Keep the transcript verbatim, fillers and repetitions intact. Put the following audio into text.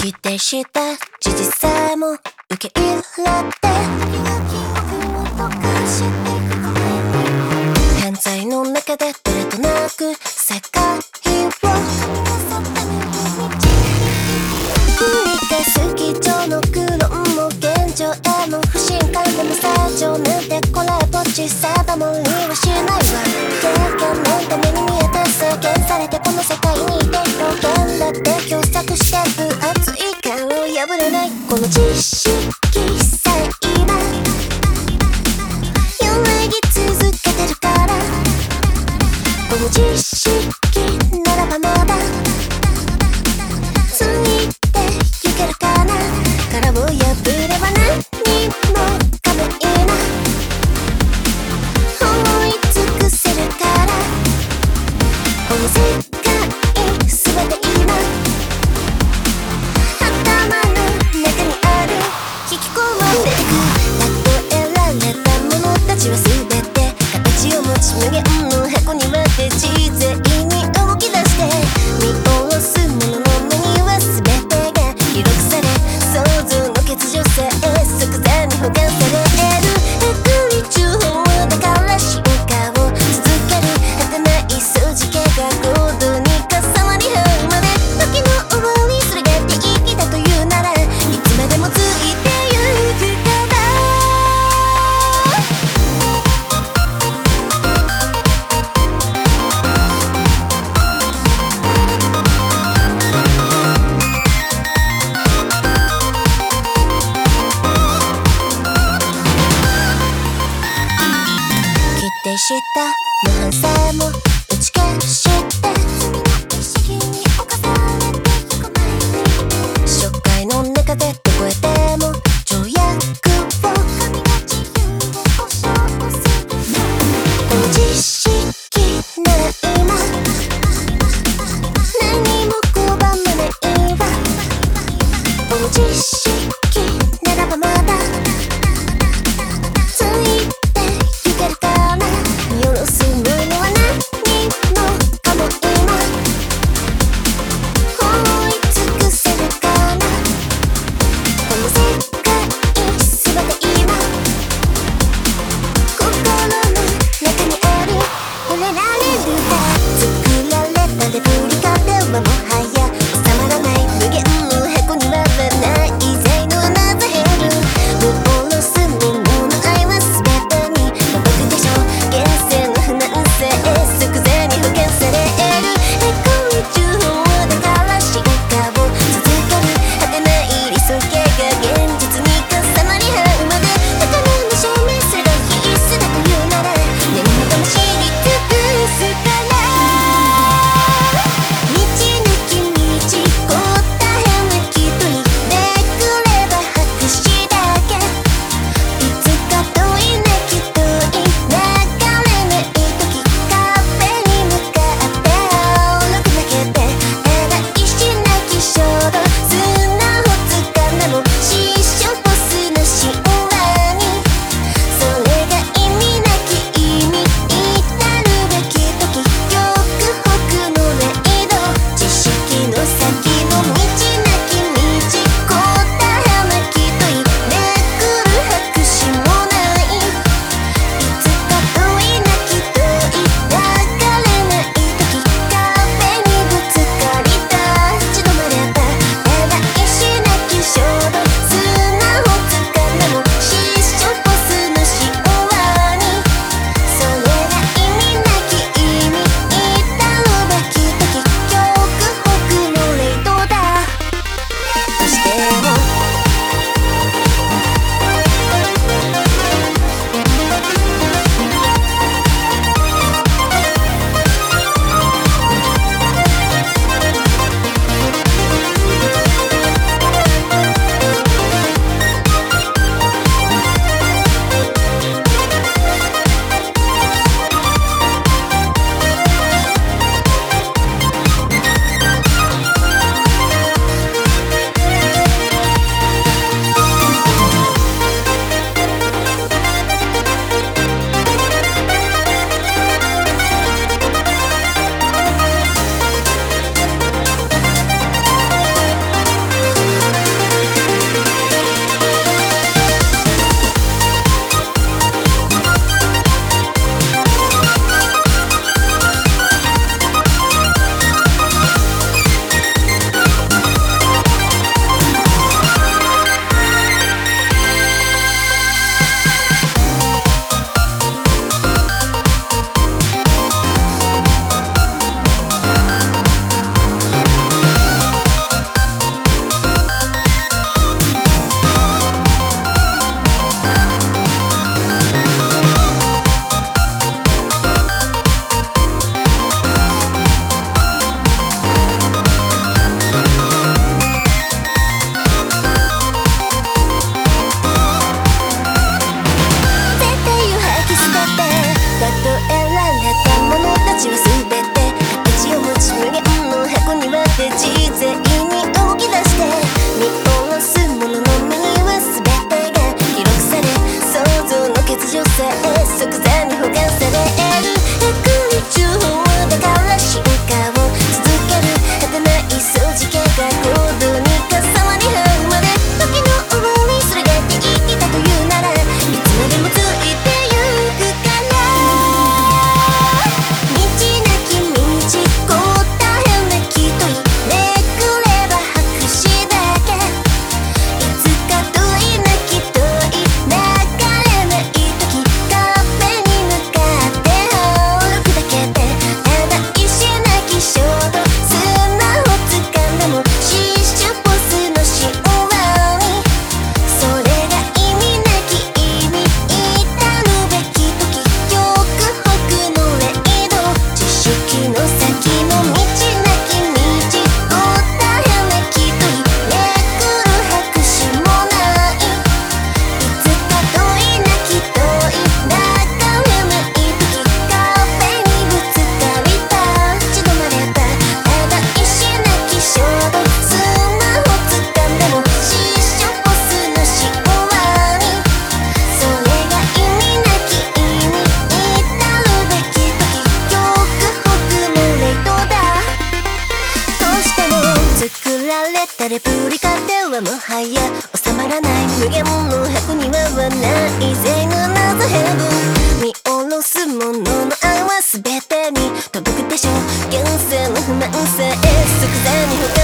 否定した事実さえも受け入れて犯罪の中でどれとなく世界を繰り返す基調の苦労も現状への不信感でも正常なんてこれっぽっち定まりはしないわ経験なんて目に見えて制限されてこの世界にいて表現だって狭窄して分厚い缶を破れないこの知識さえ今揺らぎ続けてるからこの知識ならばまだついてゆけるかな殻を破れば何もかもいいな思い尽くせるからこの世界全て今頭の中にある引き込まれてく例えられたものたちは全て形を持ち無限の箱に割って自然に動き出して見下ろすものの目には全てが記録され想像の欠如さえ即座に保管される悪理中法だから進化を続ける果てない数字系が行動に重なり合うまで時の終わりそれが定義だというならいつまでもついてゆくから否定した無反さえも打ち消して罪の意識に侵されてゆく前に初回の中でどこへでも条約を神が自由を保証するこの知識なら今何も拒まないわこの知識ならばまだついてゆけるかな見下ろすられたレプリカではもはや収まらない無限の箱にはないぜの謎ヘブン見下ろすものの愛は全てに届くでしょう現世の不満さえ即座に